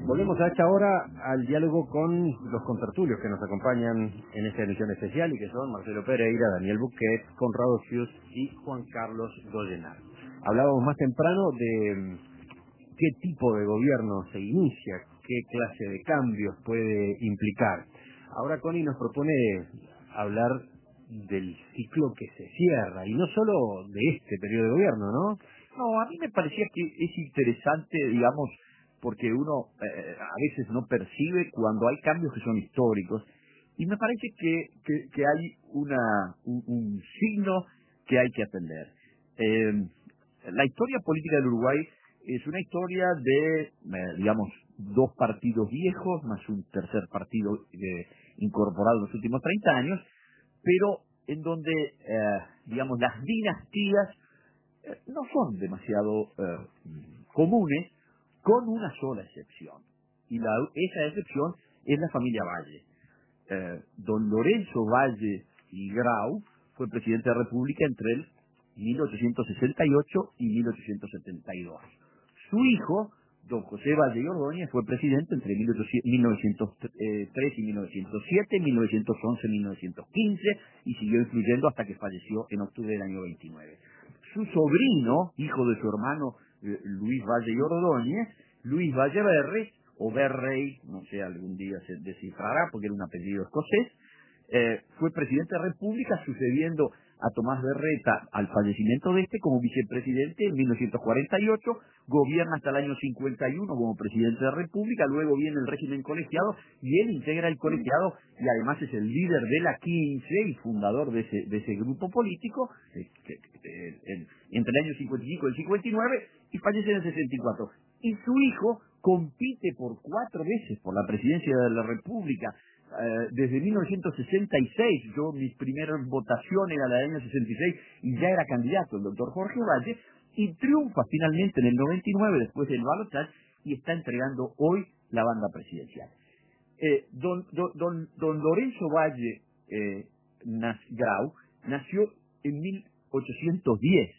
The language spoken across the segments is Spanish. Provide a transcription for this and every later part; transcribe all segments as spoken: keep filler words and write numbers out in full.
Volvemos a esta hora al diálogo con los contertulios que nos acompañan en esta emisión especial y que son Marcelo Pereira, Daniel Buquet, Conrado Schius y Juan Carlos Goyenar. Hablábamos más temprano de qué tipo de gobierno se inicia, qué clase de cambios puede implicar. Ahora Connie nos propone hablar del ciclo que se cierra, y no solo de este periodo de gobierno, ¿no? No, a mí me parecía que es interesante, digamos, porque uno eh, a veces no percibe cuando hay cambios que son históricos, y me parece que, que, que hay una, un, un signo que hay que atender. Eh, la historia política del Uruguay es una historia de, eh, digamos, dos partidos viejos, más un tercer partido eh, incorporado en los últimos treinta años, pero en donde, eh, digamos, las dinastías eh, no son demasiado eh, comunes, con una sola excepción. Y la, esa excepción es la familia Valle. Eh, don Lorenzo Valle y Grau fue presidente de la República entre el mil ochocientos sesenta y ocho y mil ochocientos setenta y dos. Su hijo, don José Valle y Ordóñez, fue presidente entre mil novecientos tres y mil novecientos siete, mil novecientos once y mil novecientos quince, y siguió influyendo hasta que falleció en octubre del año veintinueve. Su sobrino, hijo de su hermano eh, Luis Valle y Ordóñez, Luis Valle Berres, o Berrey, no sé, algún día se descifrará porque era un apellido escocés, eh, fue presidente de la República sucediendo a Tomás Berreta al fallecimiento de este como vicepresidente en mil novecientos cuarenta y ocho, gobierna hasta el año cincuenta y uno como presidente de la República, luego viene el régimen colegiado y él integra el colegiado y además es el líder de la quince y fundador de ese, de ese grupo político eh, que, que, eh, en, entre el año cincuenta y cinco y el cincuenta y nueve, y fallece en el sesenta y cuatro. Y su hijo compite por cuatro veces por la presidencia de la República. Uh, desde mil novecientos sesenta y seis, yo mis primeras votaciones era la del año sesenta y seis y ya era candidato el doctor Jorge Valle, y triunfa finalmente en el noventa y nueve después del balotaje y está entregando hoy la banda presidencial. Eh, don, don, don, don Lorenzo Valle eh, Nas, Grau nació en mil ochocientos diez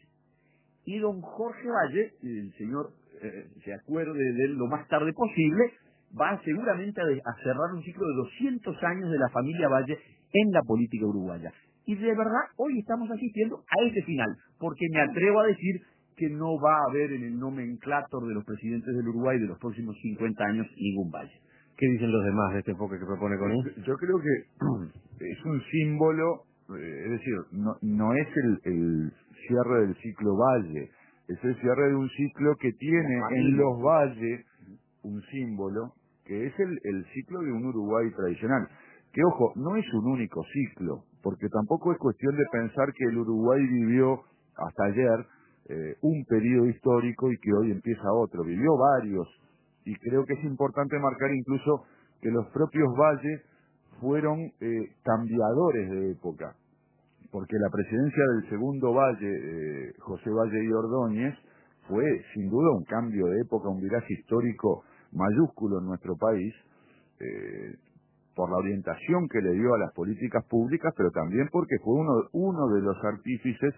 y don Jorge Valle, el señor eh, se acuerde de él lo más tarde posible, va seguramente a, de, a cerrar un ciclo de doscientos años de la familia Valle en la política uruguaya. Y de verdad, hoy estamos asistiendo a ese final, porque me atrevo a decir que no va a haber en el nomenclátor de los presidentes del Uruguay de los próximos cincuenta años ningún Valle. ¿Qué dicen los demás de este enfoque que propone Connie? Yo creo que es un símbolo, eh, es decir, no, no es el, el cierre del ciclo Valle, es el cierre de un ciclo que tiene en los Valle un símbolo, que es el, el ciclo de un Uruguay tradicional. Que, ojo, no es un único ciclo, porque tampoco es cuestión de pensar que el Uruguay vivió hasta ayer eh, un periodo histórico y que hoy empieza otro. Vivió varios, y creo que es importante marcar incluso que los propios valles fueron eh, cambiadores de época, porque la presidencia del segundo Valle, eh, José Valle y Ordóñez, fue sin duda un cambio de época, un viraje histórico mayúsculo en nuestro país, eh, por la orientación que le dio a las políticas públicas, pero también porque fue uno, uno de los artífices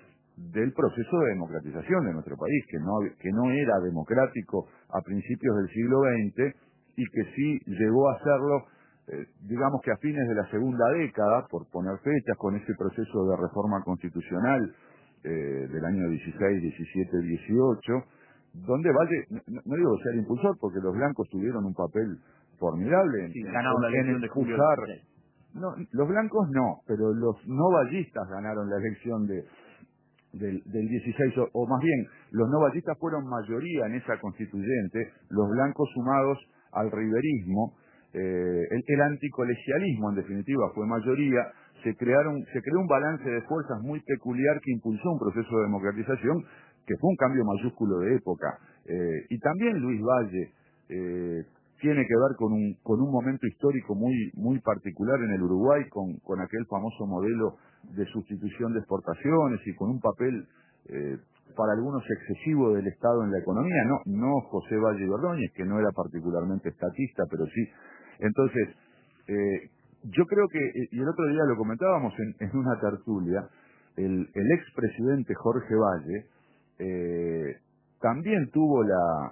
del proceso de democratización de nuestro país, que no, que no era democrático a principios del siglo veinte y que sí llegó a serlo, eh, digamos que a fines de la segunda década, por poner fechas, con ese proceso de reforma constitucional eh, del año dieciséis, diecisiete, dieciocho, donde Valle, no, no digo ser impulsor, porque los blancos tuvieron un papel formidable en, sí, ganaron la en, elección en de julio impulsar. del No, los blancos no, pero los no vallistas ganaron la elección de Del, del dieciséis, o, o más bien, los no vallistas fueron mayoría en esa constituyente, los blancos sumados al riverismo, eh, el, el anticolegialismo en definitiva fue mayoría, se crearon, se creó un balance de fuerzas muy peculiar que impulsó un proceso de democratización que fue un cambio mayúsculo de época. Eh, y también Luis Valle eh, tiene que ver con un, con un momento histórico muy, muy particular en el Uruguay, con, con aquel famoso modelo de sustitución de exportaciones y con un papel eh, para algunos excesivo del Estado en la economía, no, no José Valle y Ordóñez, que no era particularmente estatista, pero sí. Entonces, eh, yo creo que, y el otro día lo comentábamos en, en una tertulia, el, el expresidente Jorge Valle eh, también tuvo la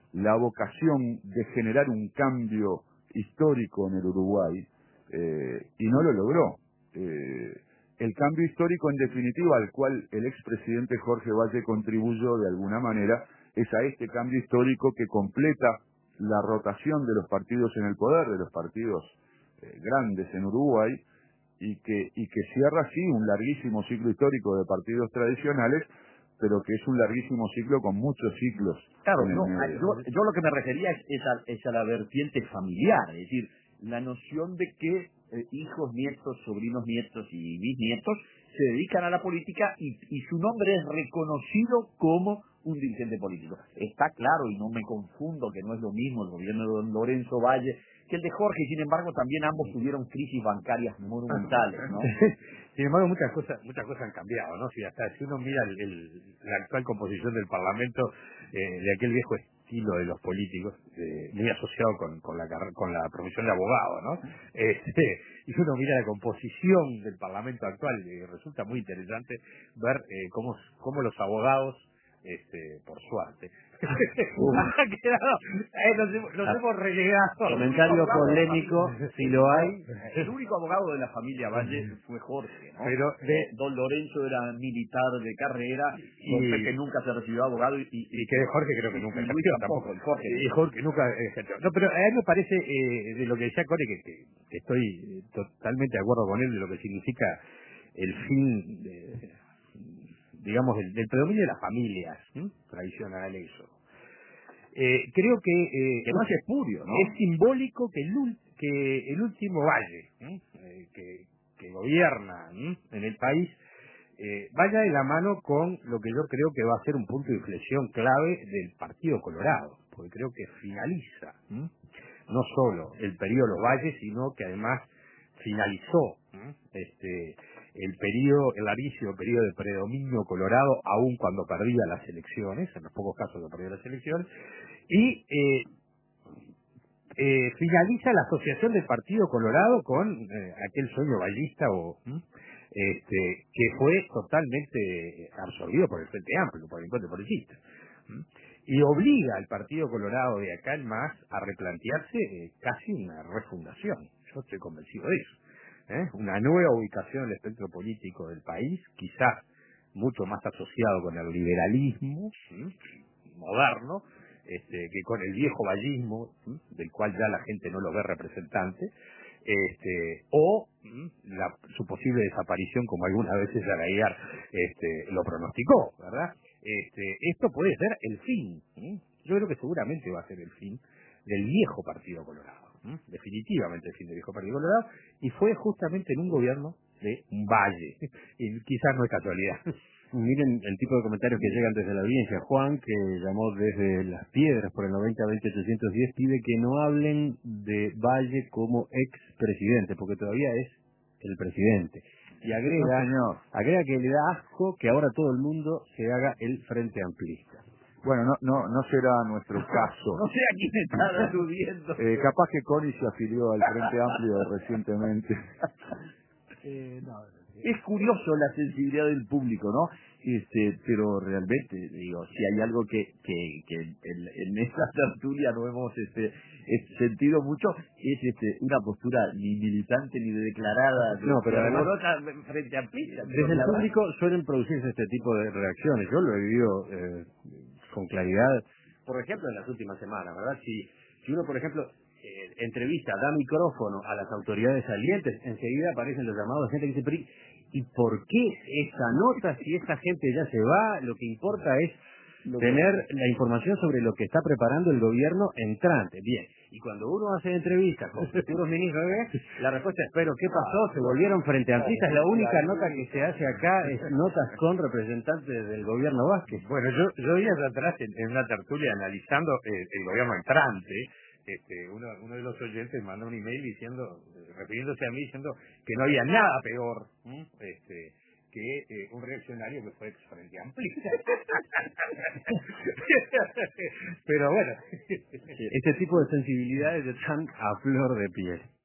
la vocación de generar un cambio histórico en el Uruguay, eh, y no lo logró. Eh, el cambio histórico, en definitiva, al cual el expresidente Jorge Valle contribuyó de alguna manera, es a este cambio histórico que completa la rotación de los partidos en el poder, de los partidos eh, grandes en Uruguay, y que, y que cierra, sí, un larguísimo ciclo histórico de partidos tradicionales, pero que es un larguísimo ciclo con muchos ciclos. Claro, en el no, medio. yo, yo lo que me refería es, es, a, es a la vertiente familiar, es decir, la noción de que eh, hijos, nietos, sobrinos, nietos y bisnietos se dedican a la política y, y su nombre es reconocido como un dirigente político. Está claro, y no me confundo, que no es lo mismo el gobierno de don Lorenzo Valle que el de Jorge, sin embargo también ambos tuvieron crisis bancarias monumentales, ¿no? Sin embargo, muchas cosas muchas cosas han cambiado, ¿no? Si hasta si uno mira el, el, la actual composición del Parlamento, eh, de aquel viejo estilo de los políticos, eh, muy asociado con, con la con la profesión de abogado, ¿no? Este, y si uno mira la composición del Parlamento actual, eh, resulta muy interesante ver eh, cómo cómo los abogados, este, por suerte, han quedado, eh, nos, hemos- nos hemos relegado. Comentario polémico, si lo hay. El El único abogado de la familia Valle fue Jorge, ¿no? Pero de- Eh, don Lorenzo era militar de carrera, Y- don Pepe nunca se recibió abogado y, y, y que de Jorge creo que nunca y Luis ejerció tampoco, tampoco. el Jorge. Y Jorge nunca ejerció. No, pero a mí me parece, eh, de lo que decía Core, que, que, que estoy eh, totalmente de acuerdo con él, de lo que significa el fin, de, digamos, del, del predominio de las familias, ¿m? Tradicional eso. Eh, creo que, eh, Que no es espurio, ¿no? es simbólico que el, ul- que el último Valle, ¿m? Eh, que, que gobierna, ¿m? en el país, eh, vaya de la mano con lo que yo creo que va a ser un punto de inflexión clave del Partido Colorado, porque creo que finaliza, ¿m? no solo el periodo de los Valles, sino que además finalizó, ¿m? este el periodo, el larguísimo periodo de predominio colorado, aun cuando perdía las elecciones, en los pocos casos que perdió las elecciones, y eh, eh, finaliza la asociación del Partido Colorado con eh, aquel sueño vallista o ¿m? este que fue totalmente absorbido por el Frente Amplio, por el Encuentro Progresista, ¿m? Y obliga al Partido Colorado de acá en más a replantearse eh, casi una refundación. Yo estoy convencido de eso. ¿eh? Una nueva ubicación en el espectro político del país, quizás mucho más asociado con el liberalismo, ¿sí? moderno, este, que con el viejo vallismo, ¿sí? del cual ya la gente no lo ve representante, este, o ¿sí? la, su posible desaparición, como algunas veces Arayar este, lo pronosticó, ¿verdad? Este, esto puede ser el fin, ¿sí? Yo creo que seguramente va a ser el fin del viejo Partido Colorado, ¿sí? definitivamente el fin del viejo Partido Colorado, y fue justamente en un gobierno de un Valle, y quizás no es casualidad. Miren el tipo de comentarios que llegan desde la audiencia. Juan, que llamó desde Las Piedras por el noventa veinte ochocientos diez, pide que no hablen de Valle como expresidente, porque todavía es el presidente. Y agrega, No, señor. agrega que le da asco que ahora todo el mundo se haga el frente amplista. Bueno, no, no, no será nuestro caso. No sé a quién está aludiendo. Eh, capaz que Connie se afilió al Frente Amplio recientemente. Eh, no, es curioso la sensibilidad del público, ¿no? Este, pero realmente, digo, si hay algo que, que, que en, en esta tertulia no hemos este, es- sentido mucho, es este, una postura ni militante ni declarada, No, pero de además- revolota frente a Pisa. Desde el público suelen producirse este tipo de reacciones. Yo lo he vivido eh, con claridad, por ejemplo, en las últimas semanas, ¿verdad? Si, si uno, por ejemplo, eh, entrevista, da micrófono a las autoridades salientes, enseguida aparecen los llamados de gente que dice, pero ¿y y por qué esa nota si esa gente ya se va? Lo que importa es tener la información sobre lo que está preparando el gobierno entrante. Bien, y cuando uno hace entrevistas con futuros ministros, ¿eh? la respuesta es, pero ¿qué pasó? ¿Se volvieron frente amplistas? La única nota que se hace acá es notas con representantes del gobierno Vázquez. Bueno, yo, yo días atrás en, en una tertulia analizando eh, el gobierno entrante, este, uno, uno de los oyentes mandó un email diciendo, eh, refiriéndose a mí, diciendo que no había nada peor, ¿m? este que eh, un reaccionario que fue ex frente amplista. Pero bueno, este tipo de sensibilidades están a flor de piel.